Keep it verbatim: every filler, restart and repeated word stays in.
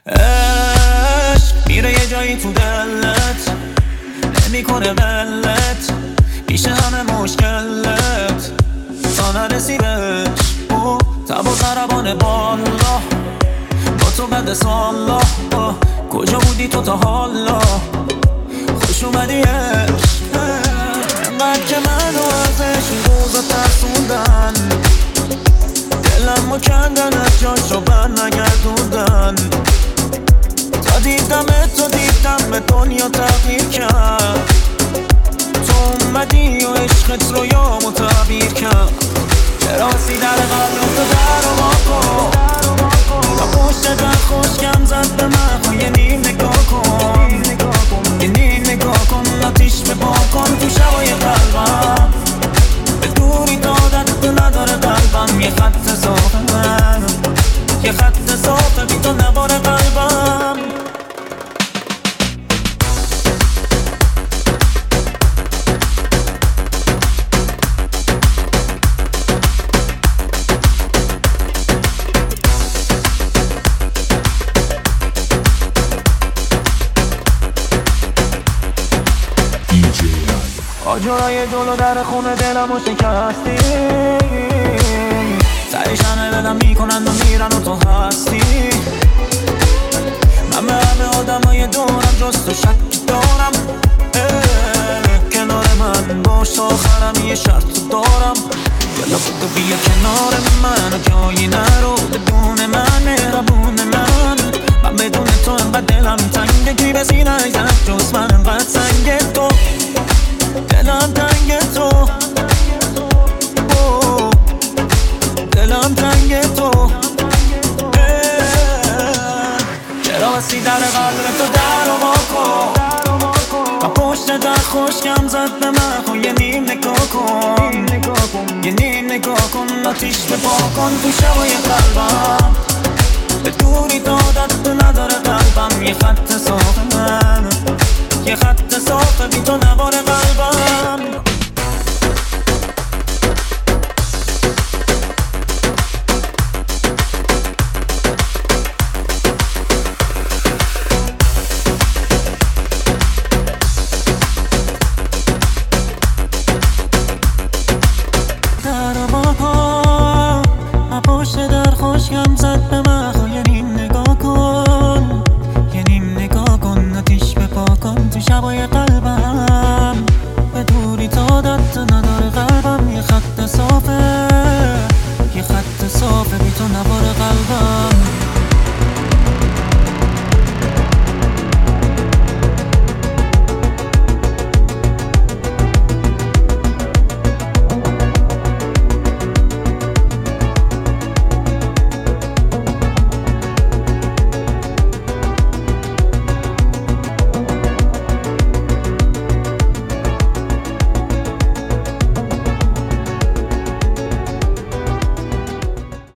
عشق میره یه جایی تو دلت، نمیکنه ولت، میشه همه مشکلت تا نرسی بهش. او تب و ضربان بالا با تو بده سالا، کجا بودی تو تا حالا؟ خوش اومدی عشق، انقدر که منو ازش روزا ترسوندن، دلمو کندن از جاشو بر نگردوندن. تا دیدمت تو دیدم به دنیا تغییر کرد، تو اومدی و عشقت رویامو تعبیر کرد. چرا سی در قلبم تو در و واکن، تا پشت در خوشگم زد به من. یه نیم نگاه کن، یه نیم نگاه کن، آتیش به پا کن تو شبای قلبم. به دوری دادت تو نداره قلبم، یه خط صافه من، یه خط صافه بی تو نباره قلبم. آجرای جلو در خونه دلمو شکستی، سریشنه بدم میکنن و میرن و تو هستی. من به همه آدم های دورم جز تو شک دارم، کنار من باش آخرم یه شرط دارم. یلا تو بیا کنار من و جایی نرو، بدون من مهربون من. من بدون تو انقدر دلم تنگه، کی به سینه زد جز من انقدر سنگ تو. دلم تنگ تو، دلم تنگ تو. چرا بسی در قلب تو در و واکن، و پشت در خوشگم زد به من. یه نیم نگاه کن، یه نیم نگاه کن، آتیش به پا کن تو شبای قلبم. به دوری دادت تو نداره قلبم، یه خط صافه من، یه خط صافه بی تو نباره